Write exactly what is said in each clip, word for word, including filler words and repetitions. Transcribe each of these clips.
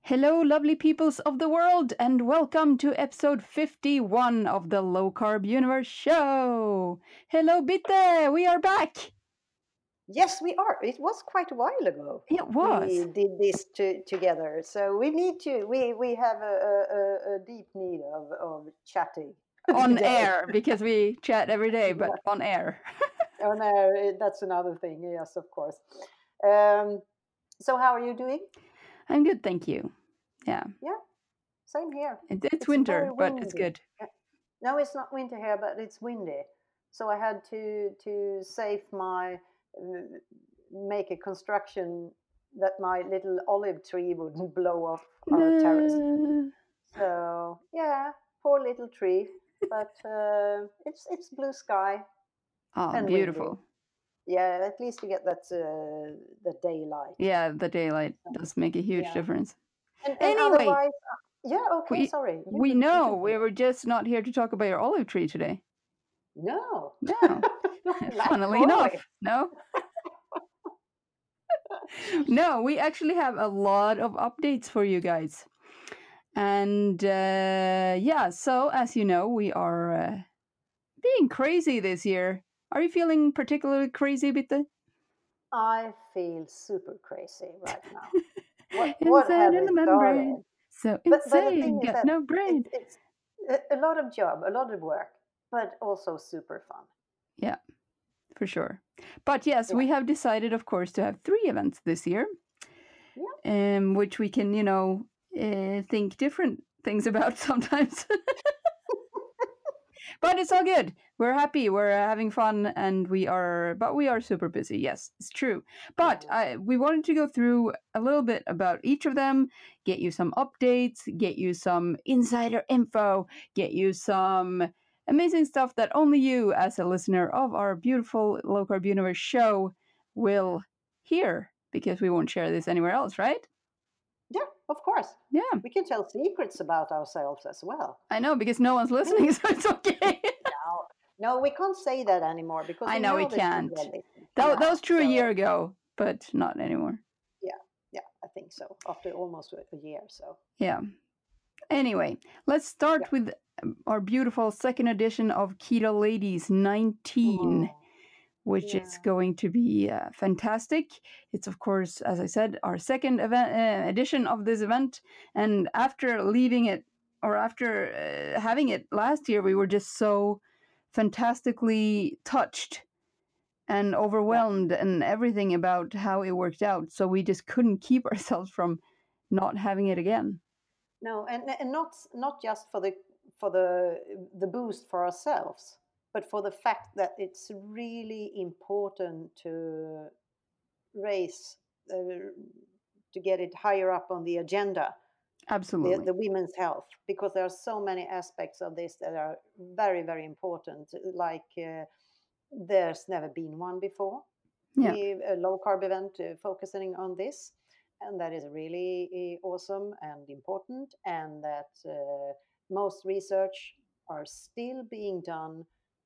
Hello, lovely peoples of the world, and welcome to episode fifty-one of the Low Carb Universe Show. Hello, Bitte, we are back. Yes, we are. It was quite a while ago. It was We did this to, together, so we need to. We we have a, a, a deep need of, of chatting on today. air because we chat every day, but Yeah. on air. Oh no, eh, that's another thing. Yes, of course. Um, so how are you doing? I'm good, thank you. Yeah, Yeah, same here. it, it's It's winter, very but it's windy. good. Yeah. No, it's not winter here, but it's windy. So I had to to save my uh, make a construction that my little olive tree wouldn't blow off our terrace. No. So yeah, poor little tree, but uh, it's it's blue sky Oh, and windy. beautiful. Yeah, at least you get that uh, the daylight. Yeah, the daylight does make a huge Yeah, difference. and and Anyway, otherwise, uh, yeah. Okay, we sorry. You we could you know could we were just not here to talk about your olive tree today. no, No, like funnily enough, Corey. no. No, we actually have a lot of updates for you guys. And uh, yeah, so as you know, we are uh, being crazy this year. Are you feeling particularly crazy, Bitte? I feel super crazy right now. What what Inside have in we the membrane. started? So But but the insane, thing is got that no it's brain. it's a, a lot of job, a lot of work, but also super fun. Yeah, for sure. But yes, Yeah, we have decided, of course, to have three events this year, yeah. um, which we can, you know, uh, think different things about sometimes. But it's all good. We're happy. We're having fun, and we are. But we are super busy. Yes, it's true. But Yeah. I, we wanted to go through a little bit about each of them, get you some updates, get you some insider info, get you some amazing stuff that only you, as a listener of our beautiful Low Carb Universe show, will hear because we won't share this anywhere else, right? Yeah, of course. Yeah, We can tell secrets about ourselves as well. I know because no one's listening, so it's okay. No, no, we can't say that anymore because I we know we know that people can't. are listening. That, that No, was true a year so ago, but not anymore. yeah, yeah, I think so. After almost a a year, so Yeah. Anyway, let's start yeah. with um, our beautiful second edition of Keto Ladies nineteen, Oh, which is yeah, going to be uh, fantastic. It's, of course, as I said, our second event uh, edition of this event. And after leaving it, or after uh, having it last year, we were just so fantastically touched and yeah. overwhelmed and everything about how it worked out. So we just couldn't keep ourselves from not having it again. No, and and not not just for the for the the boost for ourselves, but for the fact that it's really important to raise uh, to get it higher up on the agenda, the Absolutely. the women's health, because there are so many aspects of this that are very very important. Like uh, there's never been one before. Yeah, We a low carb event uh, focusing on this, and that is really uh, awesome and important. And that uh, most research are still being done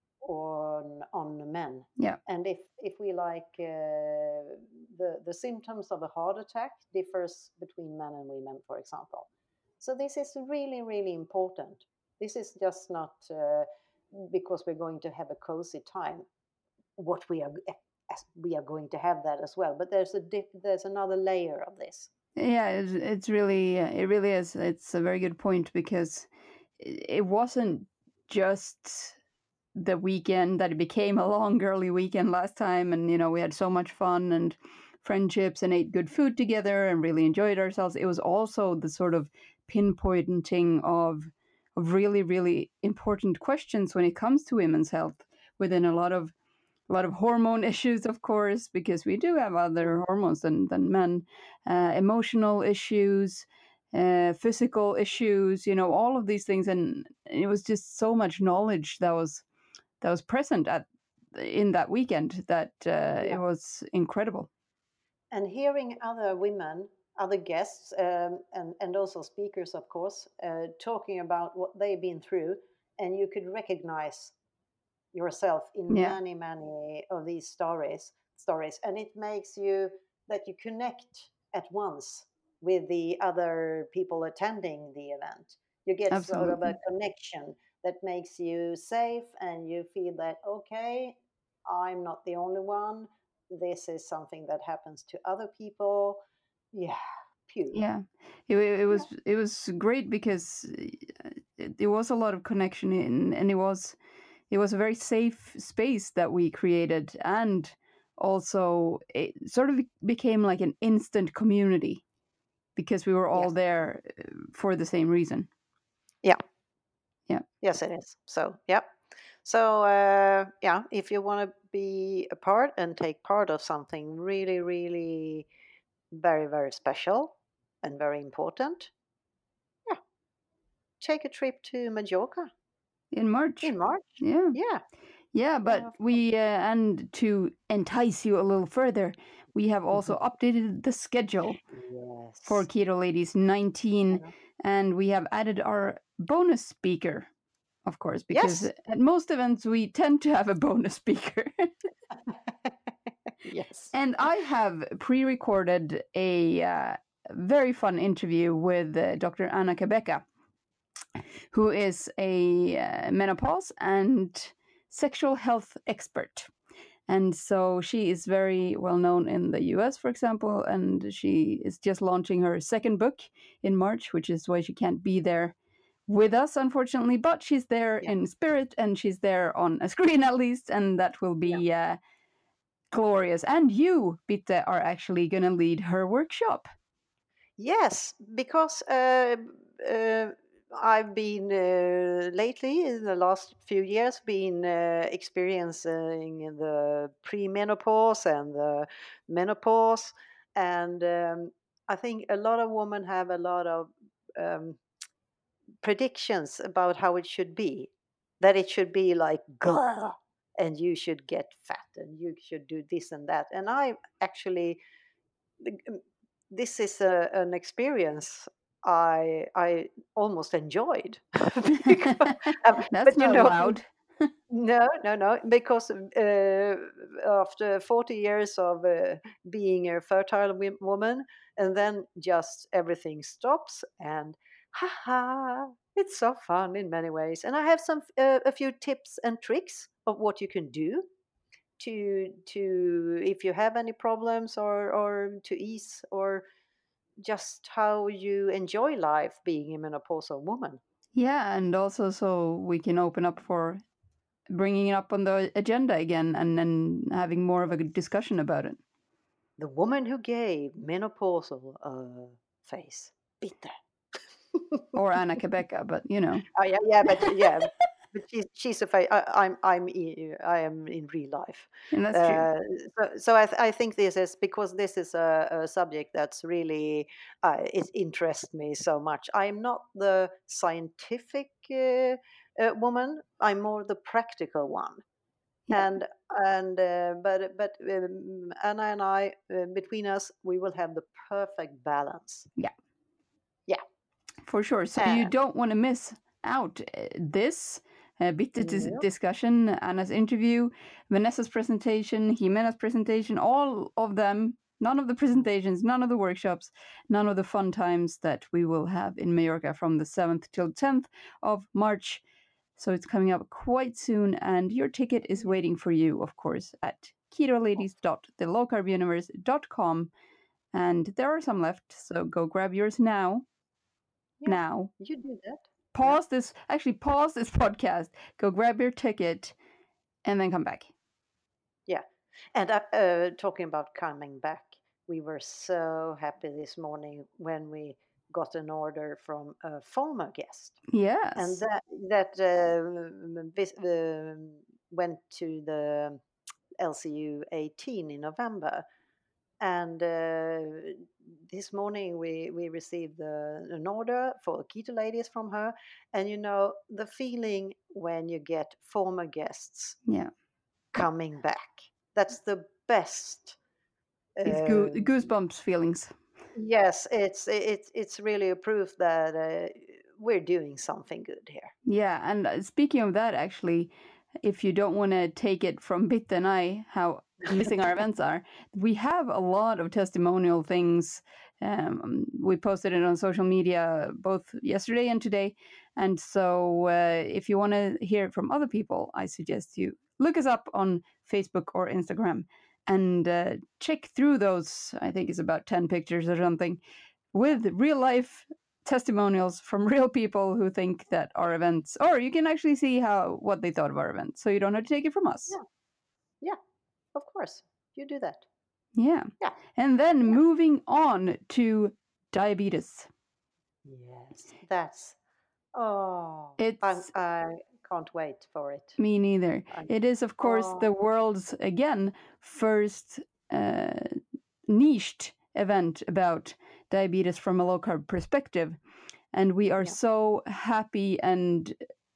on on men. yeah, And if if we like uh, the the symptoms of a heart attack differs between men and women, for example. So this is really really important. This is just not uh, because we're going to have a cozy time. What we are as we are going to have that as well. But there's a diff- there's another layer of this. yeah. It's, it's really, uh, it really is. It's a very good point because it it wasn't just the weekend that it became a long girly weekend last time, and you know we had so much fun and friendships and ate good food together and really enjoyed ourselves. It was also the sort of pinpointing of of really really important questions when it comes to women's health within a lot of a lot of hormone issues, of course, because we do have other hormones than, than men, uh, emotional issues, uh, physical issues, you know, all of these things. And it was just so much knowledge that was that was present at in that weekend that uh, it Yeah. was incredible. And hearing other women, other guests, um, and and also speakers, of course, uh, talking about what they've been through, and you could recognize yourself in Yeah, many many of these stories stories, and it makes you that you connect at once with the other people attending the event. You get sort of a Absolutely. connection that makes you safe, and you feel that, okay, I'm not the only one. This is something that happens to other people. Yeah, phew. Yeah, it, it Yeah. was it was great because uh, it, there was a lot of connection in, and it was it was a very safe space that we created, and also it sort of became like an instant community because we were all Yes. there uh, for the same reason. Yeah. Yeah, Yes, it is. So, yeah. So, uh, yeah, if you want to be a part and take part of something really, really very, very special and very important, yeah, take a trip to Majorca in March. in March. Yeah. Yeah. Yeah, Yeah, but of course. we, uh, and to entice you a little further, we have also updated the schedule for Yes. Keto Ladies nineteen, Uh, and we have added our bonus speaker, of course, because Yes. at most events we tend to have a bonus speaker. Yes. And I have pre recorded a uh, very fun interview with uh, Doctor Anna Kabeka, who is a uh, menopause and sexual health expert. And so she is very well known in the U S, for example, and she is just launching her second book in March, which is why she can't be there with us, unfortunately. But she's there Yeah. in spirit, and she's there on a screen at least, and that will Yeah. be uh, glorious. And you, Bitte, are actually going to lead her workshop. Yes, because uh, uh, I've been uh, lately, in the last few years, been uh, experiencing the premenopause and the menopause, and um, I think a lot of women have a lot of um, predictions about how it should be. That it should be like, "Gah," and you should get fat, and you should do this and that. And I actually this is a, an experience I I almost enjoyed. Because, um, That's but you not know, loud. no, no, no, because uh, after forty years of uh, being a fertile wi- woman, and then just everything stops, and haha, it's so fun in many ways. And I have some uh, a few tips and tricks of what you can do to to if you have any problems, or or to ease, or just how you enjoy life being a menopausal woman. Yeah, and also so we can open up for bringing it up on the agenda again, and then having more of a discussion about it. The woman who gave menopausal a face. Bitter. Or Anna Quebeca, but you know. Oh, yeah, yeah, but yeah, but she's she's a fa- I, I'm I'm i- I am in real life. And that's true. Uh, so so I th- I think this is because this is a, a subject that's really uh, it interests me so much. I'm not the scientific uh, uh, woman. I'm more the practical one. Yeah, And and uh, but but um, Anna and I, uh, between us, we will have the perfect balance. yeah, Yeah. for sure. So you Uh, don't want to miss out uh, this uh, bit of dis- no. discussion, Anna's interview, Vanessa's presentation, Jimena's presentation, all of them. None of the presentations, none of the workshops, none of the fun times that we will have in Mallorca from the seventh till tenth of March. So it's coming up quite soon, and your ticket is Yeah. waiting for you, of course, at ketoladies dot the low carb universe dot com. And there are some left, so go grab yours now. Yeah. Now, You do that. Yeah. pause this, actually, pause this podcast, go grab your ticket, and then come back. Yeah. And uh, uh, talking about coming back, we were so happy this morning when we got an order from a former guest, and Yes. that that uh, vis- uh, went to the L C U eighteen in November. And uh, this morning we we received the, an order for Keto Ladies from her, and you know the feeling when you get former guests Yeah. coming back. That's the best. It's goo- Uh, goosebumps feelings. yes, it's it's it's really a proof that uh, we're doing something good here. Yeah, and uh, speaking of that, actually, if you don't want to take it from Bit and I, how missing our events are, we have a lot of testimonial things Um, we posted it on social media both yesterday and today. And so uh, if you want to hear it from other people, I suggest you look us up on Facebook or Instagram and uh, check through those. I think it's about ten pictures or something with real life testimonials from real people who think that our events, or you can actually see how what they thought of our event, so you don't have to take it from us. Yeah. Yeah, of course. You do that. Yeah. Yeah. And then yeah. moving on to diabetes. Yes, that's, oh, it's, I, I can't wait for it. Me neither. I'm, it is, of course, oh. the world's, again, first uh, niched event about diabetes from a low-carb perspective. And we are yeah. so happy and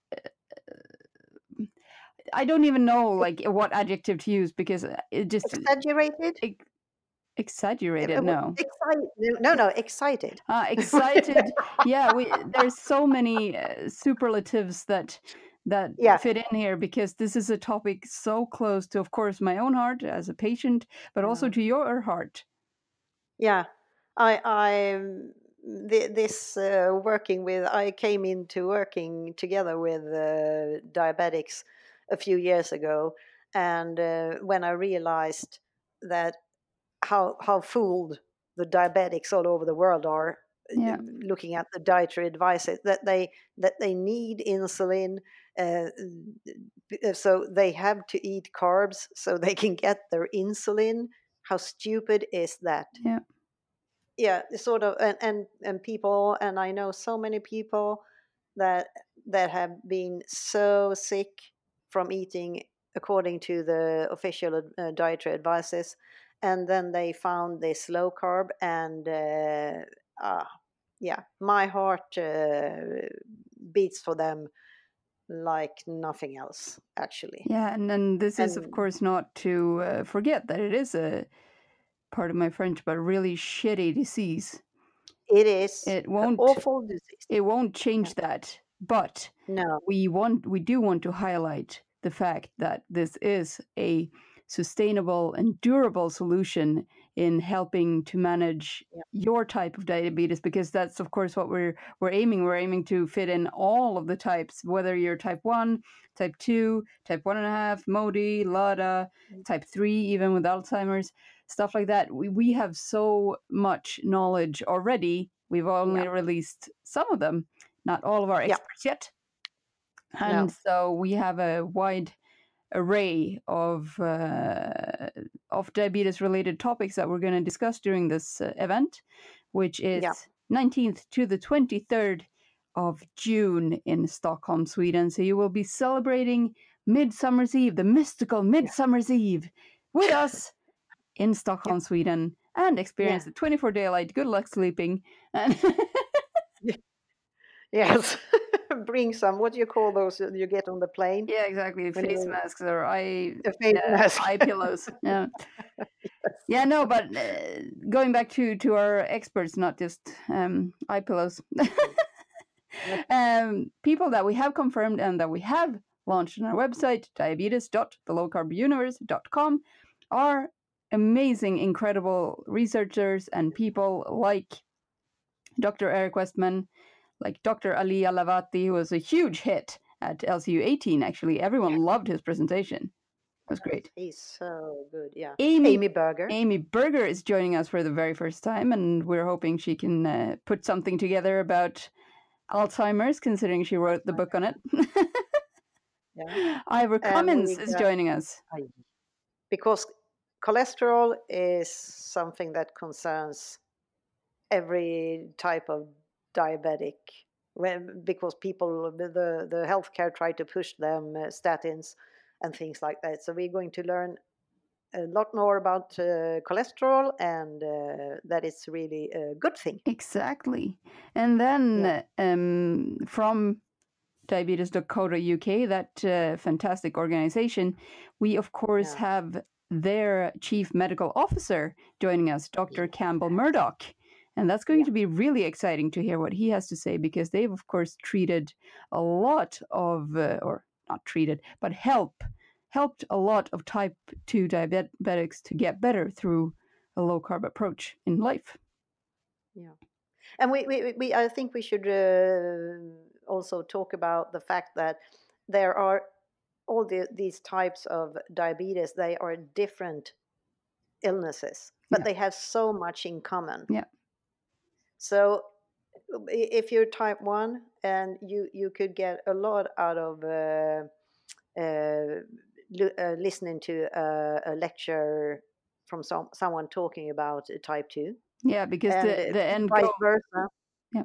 uh, I don't even know like what adjective to use because it just... Exaggerated? It, exaggerated, no. Excited. No, no, excited. Uh, excited. Yeah, we there's so many uh, superlatives that that yeah. fit in here because this is a topic so close to, of course, my own heart as a patient, but yeah. also to your heart. Yeah, I, I, this uh, working with, I came into working together with uh, diabetics a few years ago, and uh, when I realized that how how fooled the diabetics all over the world are, yeah. looking at the dietary advices that they that they need insulin, uh, so they have to eat carbs so they can get their insulin. How stupid is that? Yeah, yeah, sort of, and and, and people, and I know so many people that that have been so sick from eating according to the official uh, dietary advices, and then they found this low carb, and uh, uh, yeah, my heart uh, beats for them like nothing else, actually. Yeah, and then this and, is, of course, not to uh, forget that it is a, part of my French, but a really shitty disease. It is. It won't. An awful disease. It won't change no. that, but no, we want. We do want to highlight the fact that this is a sustainable and durable solution in helping to manage yeah. your type of diabetes, because that's, of course, what we're we're aiming. We're aiming to fit in all of the types, whether you're type one, type two, type one and a half, M O D I, LADA, type three, even with Alzheimer's, stuff like that. We we have so much knowledge already. We've only yeah. released some of them, not all of our experts yeah. yet. And no. so we have a wide array of uh, of diabetes related topics that we're going to discuss during this uh, event, which is yeah. nineteenth to the twenty-third of June in Stockholm, Sweden. So you will be celebrating Midsummer's Eve, the mystical Midsummer's yeah. Eve, with us in Stockholm, yeah. Sweden, and experience yeah. the twenty-four daylight. Good luck sleeping. And yes. Bring some, what do you call those you get on the plane? Yeah, exactly. When face you... masks or eye, face uh, mask. eye pillows. Yeah. yes. Yeah, no, but uh, going back to, to our experts, not just um, eye pillows. um, people that we have confirmed and that we have launched on our website, diabetes dot the low carb universe dot com, are amazing, incredible researchers and people like Doctor Eric Westman, like Doctor Ali Alavati, who was a huge hit at L C U eighteen, actually. Everyone yeah. loved his presentation. It was great. He's so good, yeah. Amy, Amy Berger. Amy Berger is joining us for the very first time, and we're hoping she can uh, put something together about Alzheimer's, considering she wrote the book on it. yeah. Ivor Cummins is joining us. Because cholesterol is something that concerns every type of diabetic, when, because people, the, the healthcare try to push them uh, statins and things like that. So we're going to learn a lot more about uh, cholesterol, and uh, that it's really a good thing. Exactly. And then yeah. um, from diabetes dot co dot U K, that uh, fantastic organization, we, of course, yeah. have their chief medical officer joining us, Doctor Yeah. Campbell Murdoch. And that's going yeah. to be really exciting to hear what he has to say, because they've, of course, treated a lot of, uh, or not treated, but help, helped a lot of type two diabetics to get better through a low-carb approach in life. Yeah. And we, we, we I think we should uh, also talk about the fact that there are all the, these types of diabetes, they are different illnesses, but Yeah. they have so much in common. Yeah. So if you're type one, and you, you could get a lot out of uh, uh, uh, listening to a, a lecture from some, someone talking about type two. Yeah, because And the the end vice goal. versa. Yeah.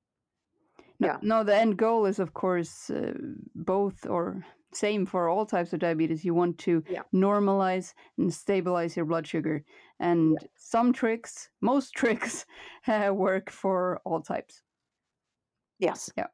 No, Yeah. no, the end goal is, of course, uh, both or same for all types of diabetes. You want to Yeah. normalize and stabilize your blood sugar. And Yeah. some tricks, most tricks, uh, work for all types. Yes. Yeah.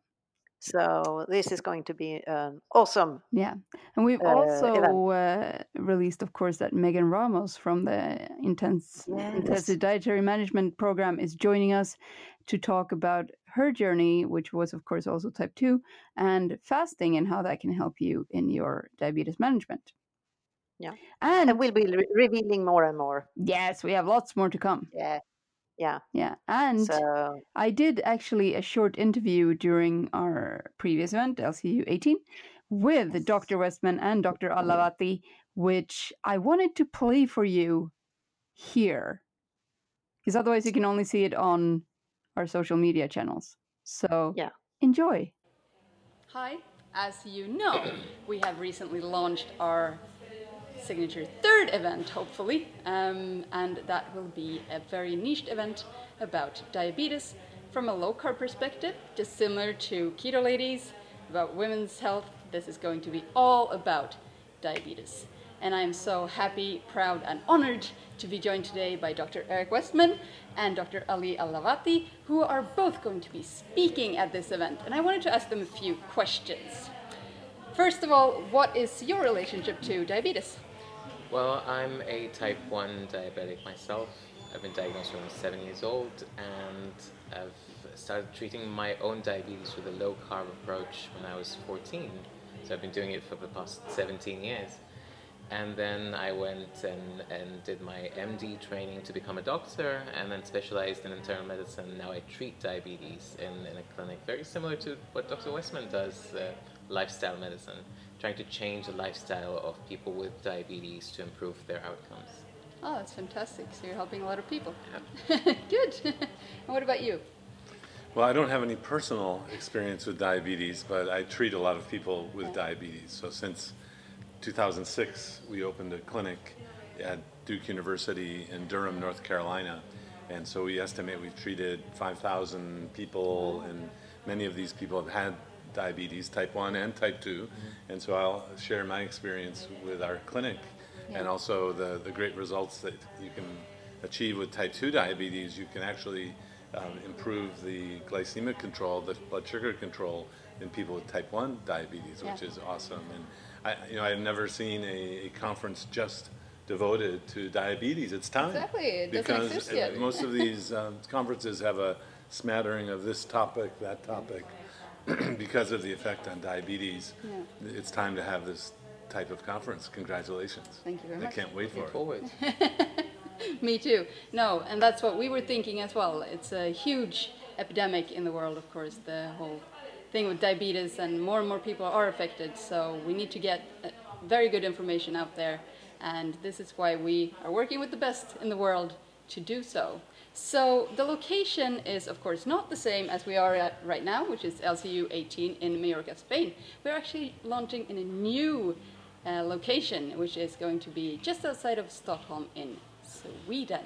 So this is going to be an awesome. Yeah. And we've uh, also uh, released, of course, that Megan Ramos from the Intense Yes. Intensive Dietary Management Program is joining us to talk about her journey, which was, of course, also type two, and fasting and how that can help you in your diabetes management. Yeah. And, And we'll be re- revealing more and more. yes, we have lots more to come. Yeah. Yeah. Yeah. And So I did actually a short interview during our previous event, L C U eighteen, with Doctor Westman and Doctor Allavati, which I wanted to play for you here, because otherwise you can only see it on our social media channels. So yeah. enjoy. Hi, as you know, we have recently launched our signature third event, hopefully, um, and that will be a very niched event about diabetes from a low carb perspective, just similar to Keto Ladies, about women's health. This is going to be all about diabetes. And I'm so happy, proud, and honored to be joined today by Doctor Eric Westman and Doctor Ali Allavati, who are both going to be speaking at this event. And I wanted to ask them a few questions. First of all, what is your relationship to diabetes? Well, I'm a type one diabetic myself. I've been diagnosed when I was seven years old, and I've started treating my own diabetes with a low-carb approach when I was fourteen. So I've been doing it for the past seventeen years. And then I went and, and did my M D training to become a doctor, and then specialized in internal medicine. Now I treat diabetes in, in a clinic very similar to what Doctor Westman does, uh, lifestyle medicine, trying to change the lifestyle of people with diabetes to improve their outcomes. Oh, that's fantastic. So you're helping a lot of people. Yeah. Good. And what about you? Well, I don't have any personal experience with diabetes, but I treat a lot of people with yeah. diabetes. So since two thousand six, we opened a clinic at Duke University in Durham, North Carolina. And so we estimate we've treated five thousand people, and many of these people have had diabetes, type one and type two. Mm-hmm. And so I'll share my experience with our clinic, yeah. and also the, the great results that you can achieve with type two diabetes. You can actually um, improve the glycemic control, the blood sugar control in people with type one diabetes, yeah. which is awesome. And I, you know, I've never seen a, a conference just devoted to diabetes. It's time. Exactly, it because doesn't exist yet. Most of these um, conferences have a smattering of this topic, that topic. Because of the effect on diabetes, yeah. it's time to have this type of conference. Congratulations. Thank you very I much. I can't wait for forward. it. Me too. No, and that's what we were thinking as well. It's a huge epidemic in the world, of course, the whole thing with diabetes, and more and more people are affected. So we need to get very good information out there. And this is why we are working with the best in the world to do so. So the location is, of course, not the same as we are at right now, which is L C U eighteen in Mallorca, Spain. We're actually launching in a new uh, location, which is going to be just outside of Stockholm in Sweden.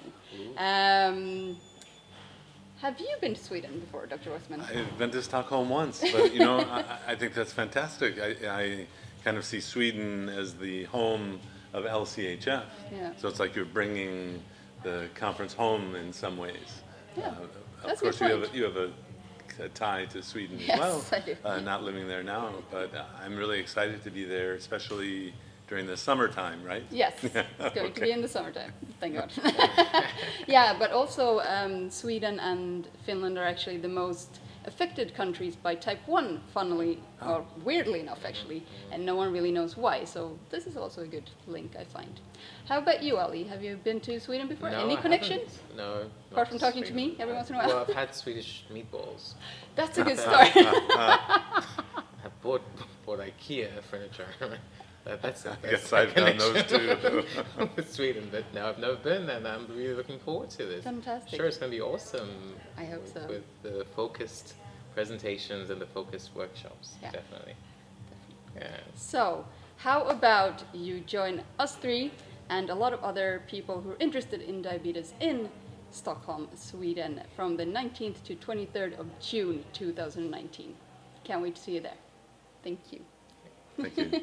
Um, have you been to Sweden before, Doctor Westman? I've been to Stockholm once, but you know, I, I think that's fantastic. I, I kind of see Sweden as the home of L C H F. Yeah. So it's like you're bringing the conference home in some ways. Yeah, uh, of course, you have, a, you have a, a tie to Sweden yes, as well, I do. Uh, not living there now, but uh, I'm really excited to be there, especially during the summertime, right? Yes, it's going okay. to be in the summertime, thank God. Yeah, but also um, Sweden and Finland are actually the most affected countries by type one, funnily, or weirdly enough actually, and no one really knows why. So this is also a good link, I find. How about you, Ali? Have you been to Sweden before? No, Any I connections? haven't. No. Apart from talking to Sweden. me every once in a while? Well, I've had Swedish meatballs. That's a good start. I've bought, bought IKEA furniture. that, that's, I that's guess my I've done those connection too. with Sweden, but no, I've never been, and I'm really looking forward to this. Fantastic. Sure, it's going to be awesome. I hope so. With the focused presentations and the focused workshops, Yeah. definitely. Yeah. So, how about you join us three and a lot of other people who are interested in diabetes in Stockholm, Sweden, from the nineteenth to twenty-third of June two thousand nineteen. Can't wait to see you there. Thank you. Thank you.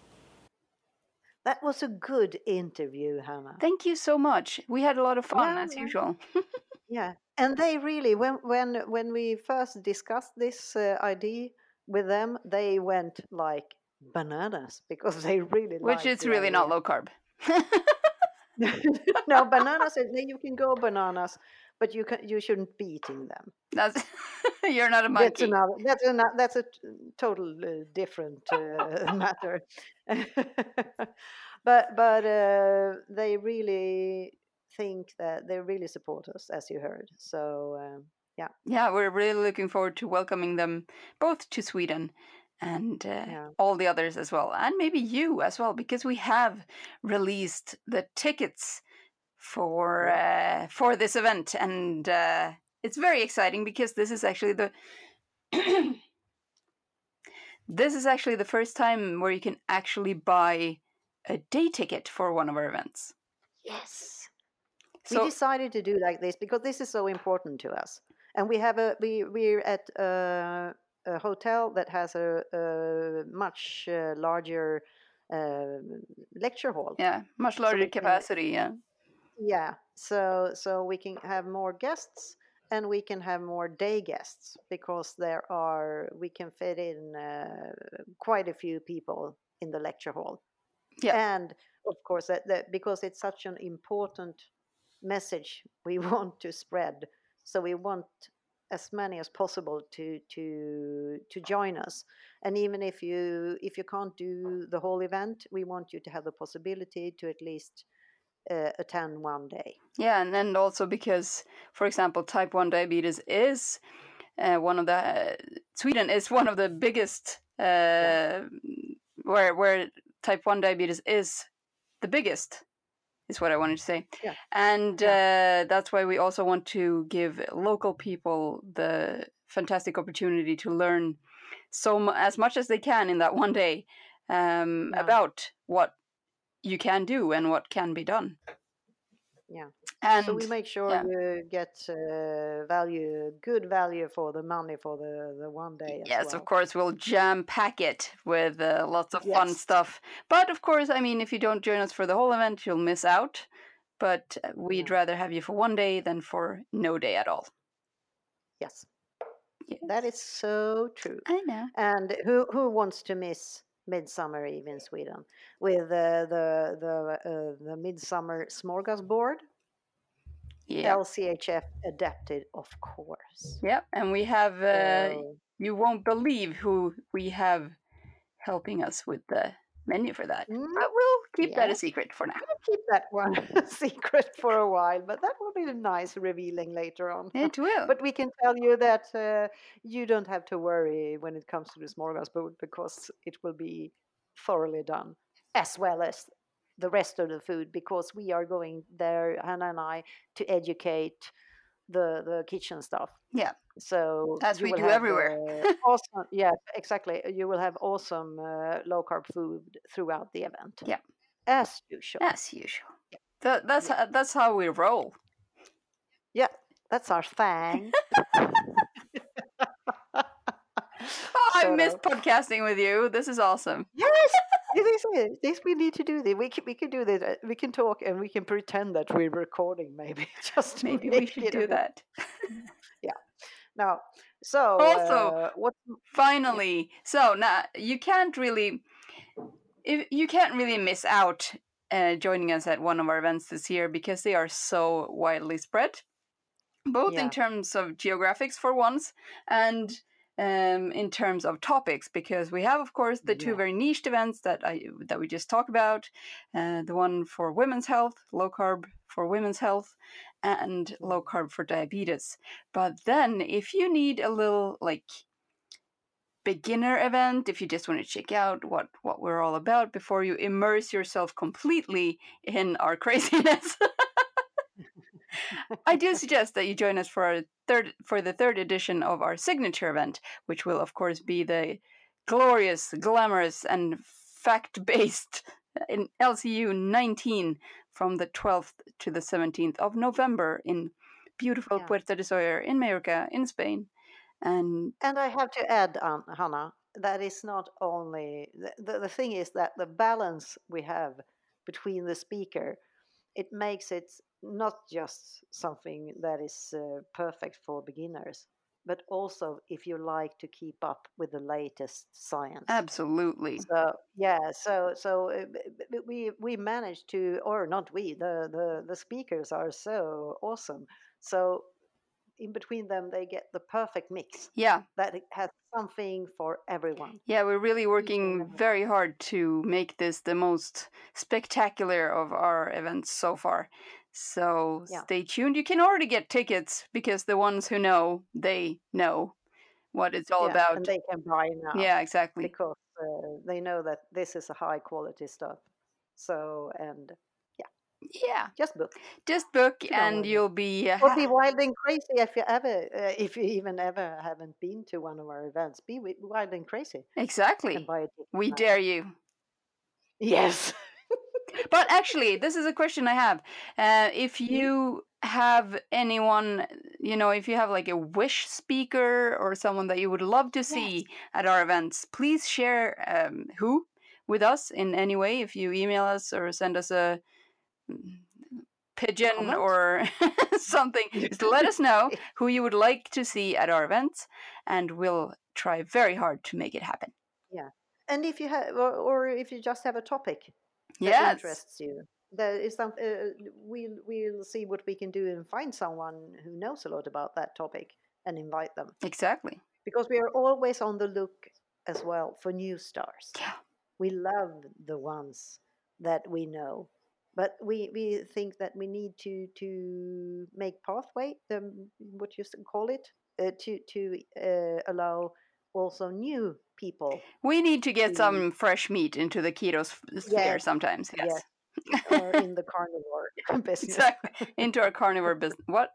That was a good interview, Hannah. Thank you so much. We had a lot of fun, Yeah, as yeah. usual. Yeah, and they really, when when when we first discussed this uh, idea with them, they went like bananas because they really Which liked is the really not idea. low carb. No, bananas. uh, You can go bananas, but you can you shouldn't be eating them. That's you're not a That's monkey. another. That's another. That's a t- total uh, different uh, matter. but but uh, they really think that they really support us, as you heard. So um, yeah, Yeah, we're really looking forward to welcoming them both to Sweden and uh, Yeah. all the others as well, and maybe you as well, because we have released the tickets for uh, for this event, and uh, it's very exciting because this is actually the this is actually the first time where you can actually buy a day ticket for one of our events. yes. So We decided to do like this because this is so important to us, and we have a we we're at a, a hotel that has a, a much uh, larger uh, lecture hall. yeah, much So larger we can, capacity. Yeah, yeah, so so we can have more guests and we can have more day guests because there are we can fit in uh, quite a few people in the lecture hall. Yeah. And of course that, that because it's such an important message we want to spread, so we want as many as possible to to to join us. And even if you if you can't do the whole event, we want you to have the possibility to at least uh, attend one day. yeah, and then also because, for example, type one diabetes is uh, one of the uh, Sweden is one of the biggest uh, Yeah. where where type one diabetes is the biggest is what I wanted to say. Yeah. And uh, that's why we also want to give local people the fantastic opportunity to learn so mu- as much as they can in that one day um, Yeah. about what you can do and what can be done. Yeah. And So we make sure yeah. you get uh, value, good value for the money for the, the one day as Yes, well. of course, we'll jam pack it with uh, lots of fun Yes. stuff. But of course, I mean, if you don't join us for the whole event, you'll miss out. But uh, we'd Yeah. rather have you for one day than for no day at all. Yes. Yes. That is so true. I know. And who who wants to miss Midsummer Eve in Sweden with uh, the the uh, the Midsummer Smorgasbord? Yeah. L C H F adapted, of course. Yeah, and we have, uh, So, you won't believe who we have helping us with the menu for that. mm, But we'll keep that a yes. secret for now. We'll keep that one a secret for a while, but that will be nice revealing later on. It will. But we can tell you that uh, you don't have to worry when it comes to the smorgasbord because it will be thoroughly done, as well as the rest of the food, because we are going there, Hannah and I, to educate the the kitchen staff. Yeah. So As you we will do have everywhere. uh, awesome, yeah, exactly. You will have awesome uh, low carb food throughout the event. Yeah. As usual. As usual. That, that's, Yeah. ho- that's how we roll. Yeah, that's our thing. Oh, I Sort miss of. podcasting with you. This is awesome. Yes, it is. it. This we need to do. This. We can we can do this. uh, We can talk and we can pretend that we're recording. Maybe just to Maybe we make should it a do bit- that. Yeah. Now, so Also, uh, what? Finally, so now you can't really, if you can't really miss out uh, joining us at one of our events this year because they are so widely spread. both in Yeah. terms of geographics for once, and um, in terms of topics, because we have, of course, the two Yeah. very niched events that I that we just talked about, uh, the one for women's health, low carb for women's health, and low carb for diabetes. But then, if you need a little like beginner event, if you just want to check out what what we're all about before you immerse yourself completely in our craziness, I do suggest that you join us for our third for the third edition of our signature event, which will of course be the glorious, glamorous, and fact-based in L C U nineteen from the twelfth to the seventeenth of November in beautiful Yeah. Puerto de Sóller in Mallorca, in Spain. And And I have to add, um, Hannah, that is not only the, the, the thing is that the balance we have between the speaker, it makes it not just something that is uh, perfect for beginners, but also if you like to keep up with the latest science. absolutely. So yeah, so so uh, b- b- we we managed to, or not we, the the the speakers are so awesome. So in between them, they get the perfect mix Yeah. that it has something for everyone. Yeah, we're really Each and working everyone. very hard to make this the most spectacular of our events so far. So Yeah. stay tuned. You can already get tickets because the ones who know, they know what it's all Yeah, about. and they can buy now Yeah, exactly. because uh, they know that this is a high quality stuff. So, and yeah, Yeah, just book. just book So don't and worry. you'll be. Uh, Or ha- be wild and crazy if you ever, uh, if you even ever haven't been to one of our events. Be wi- wild and crazy and exactly. buy a ticket We now. dare you. Yes. But actually, this is a question I have. Uh, if you have anyone, you know, if you have like a wish speaker or someone that you would love to Yes. see at our events, please share um, who with us in any way. If you email us or send us a mm, pigeon Comment. or something, just let us know who you would like to see at our events, and we'll try very hard to make it happen. Yeah. And if you have, or, or if you just have a topic that Yes, interests you, there is some. Uh, we'll we'll see what we can do and find someone who knows a lot about that topic and invite them, exactly. because we are always on the look as well for new stars. Yeah. We love the ones that we know, but we we think that we need to to make pathway, the what you s- call it, uh, to to uh, allow also new people We need to get to, some fresh meat into the keto s- sphere yes, sometimes. yes, Yes. or in the carnivore business. Exactly. Into our carnivore business. What?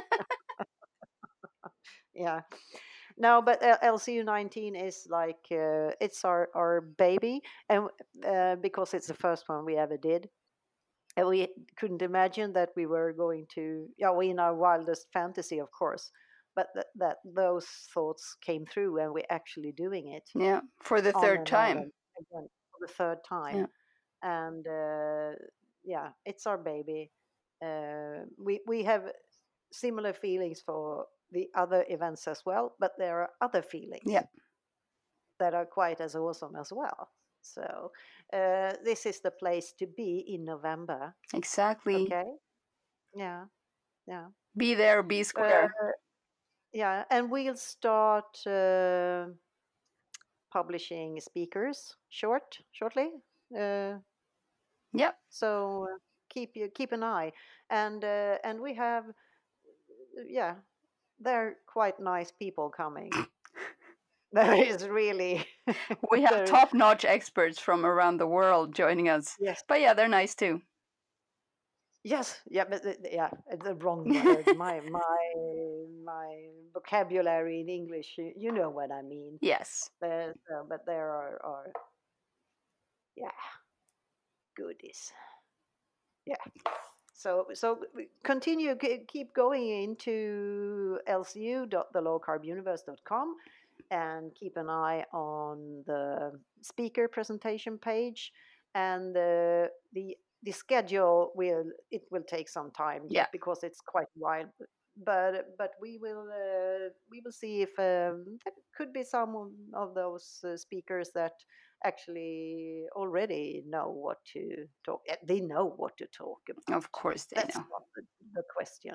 Yeah. No, but L- LCU nineteen is like uh, it's our our baby, and uh, because it's the first one we ever did, and we couldn't imagine that we were going to, yeah, we in our wildest fantasy, of course, but that, that those thoughts came through and we're actually doing it Yeah. For the on third and on time. and again for the third time. Yeah. And uh, yeah, it's our baby. Uh, we we have similar feelings for the other events as well, but there are other feelings Yeah. that are quite as awesome as well. So uh, this is the place to be in November. Exactly. Okay. Yeah. Yeah. Be there, be Uh, square. yeah. And we'll start uh, publishing speakers short shortly. Uh, Yep. so uh, keep you keep an eye, and uh, and we have, yeah, they're quite nice people coming. There is really We have there, top notch experts from around the world joining us. yes. But yeah, they're nice too. Yes, yeah, but the, yeah, the wrong word. My my my vocabulary in English, you, you know what I mean. Yes. There's, uh, but there are, are, yeah, goodies. Yeah. So so we continue, ke- keep going into L C U dot the low carb universe dot com and keep an eye on the speaker presentation page, and the the the schedule will, it will take some time, Yeah. because it's quite wide, but but we will uh, we will see if um, there could be some of of those uh, speakers that actually already know what to talk, eh, they know what to talk about. Of course they That's know. not the, the question.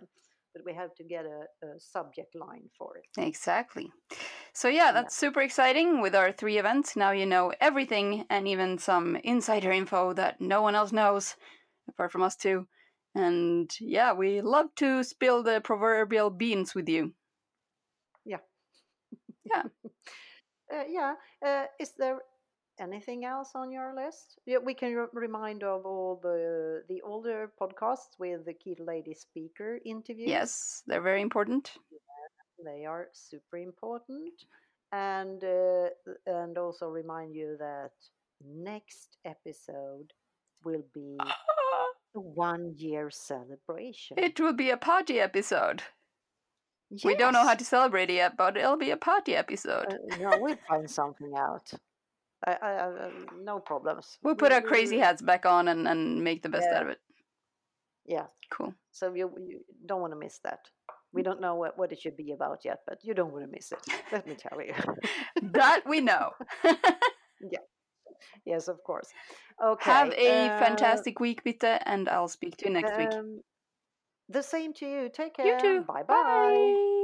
but we have to get a, a subject line for it. Exactly. So yeah, that's yeah. super exciting with our three events. Now you know everything and even some insider info that no one else knows apart from us two. And yeah, we love to spill the proverbial beans with you. Yeah. Yeah. uh, yeah. Uh, is there anything else on your list? Yeah, we can re- remind of all the the older podcasts with the Key Lady speaker interviews. Yes, they're very important. Yeah, they are super important. And uh, and also remind you that next episode will be a one year celebration. It will be a party episode. Yes. We don't know how to celebrate it yet, but it'll be a party episode. Uh, no, we'll find something out. I, I, I, no problems. We'll put we, our crazy we, hats back on and, and make the best yeah. out of it. Yeah. Cool. So you, you don't want to miss that. We don't know what, what it should be about yet, but you don't want to miss it. Let me tell you. That we know. Yeah. Yes, of course. Okay. Have a uh, fantastic week, Bitte, and I'll speak to you next um, week. The same to you. Take care. You too. Bye-bye. Bye.